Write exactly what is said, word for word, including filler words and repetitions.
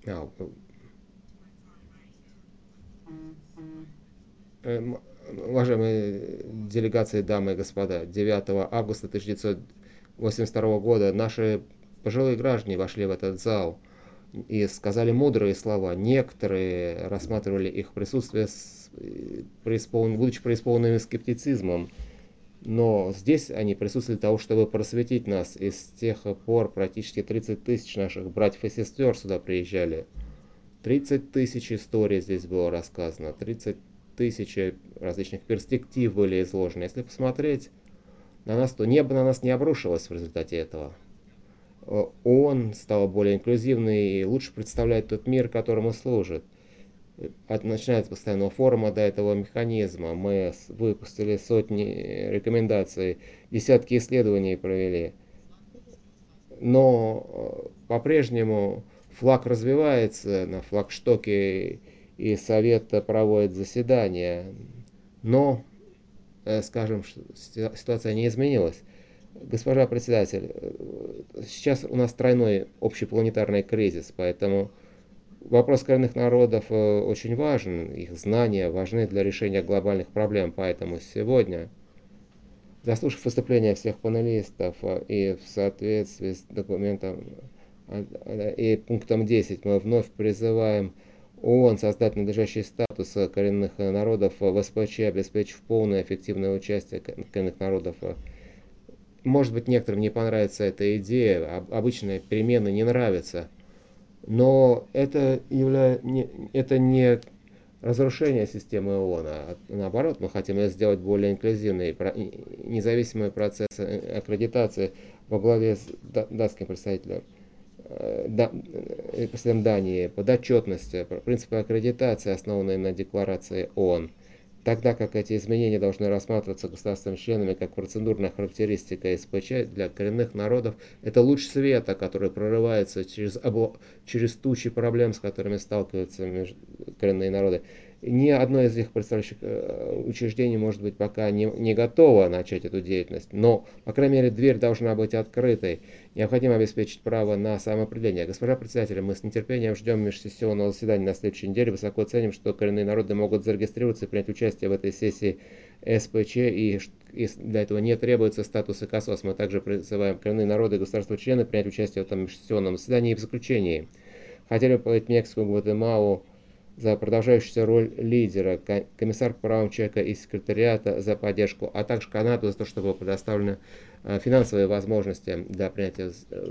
А, э, м- Уважаемые делегации, дамы и господа, девятого августа тысяча девятьсот восемьдесят второго года наши пожилые граждане вошли в этот зал и сказали мудрые слова. Некоторые рассматривали их присутствие, с, э, преисполн- будучи преисполненными скептицизмом, но здесь они присутствовали для того, чтобы просветить нас. И с тех пор практически тридцать тысяч наших братьев и сестер сюда приезжали. Тридцать тысяч историй здесь было рассказано, тридцать тысяч различных перспектив были изложены. Если посмотреть на нас, то небо на нас не обрушилось в результате этого. Он стал более инклюзивный и лучше представляет тот мир, которому служит. От, начиная с постоянного форума до этого механизма мы выпустили сотни рекомендаций, десятки исследований провели. Но э, по-прежнему флаг развивается на флагштоке, и Совет проводит заседания. Но, э, скажем, ситуация не изменилась. Госпожа председатель, э, сейчас у нас тройной общепланетарный кризис, поэтому вопрос коренных народов э, очень важен, их знания важны для решения глобальных проблем, поэтому сегодня, заслушав выступления всех панелистов э, и в соответствии с документом э, и пунктом десять, мы вновь призываем ООН создать надлежащий статус коренных народов в СПЧ, обеспечив полное эффективное участие коренных народов. Может быть, некоторым не понравится эта идея, обычные перемены не нравятся, но это, явля... не... это не разрушение системы ООН, а наоборот, мы хотим ее сделать более инклюзивной. Независимый процесс аккредитации во главе с датским представителем, представителем Дании, подотчетности, принципы аккредитации, основанные на декларации ООН, тогда как эти изменения должны рассматриваться государственными членами как процедурная характеристика СПЧ для коренных народов. Это луч света, который прорывается через, обо... через тучи проблем, с которыми сталкиваются меж... коренные народы. Ни одно из их представляющих учреждений, может быть, пока не, не готово начать эту деятельность, но, по крайней мере, дверь должна быть открытой. Необходимо обеспечить право на самоопределение. Госпожа председатель, мы с нетерпением ждем межсессионного заседания на следующей неделе. Высоко ценим, что коренные народы могут зарегистрироваться и принять участие в этой сессии СПЧ, и, и для этого не требуется статуса КАСОС. Мы также призываем коренные народы и государства-члены принять участие в этом межсессионном заседании. И в заключении хотели бы powiedzieć Мексику, Гватемалу за продолжающуюся роль лидера, комиссар по правам человека и секретариата за поддержку, а также Канаду за то, что были предоставлены финансовые возможности для принятия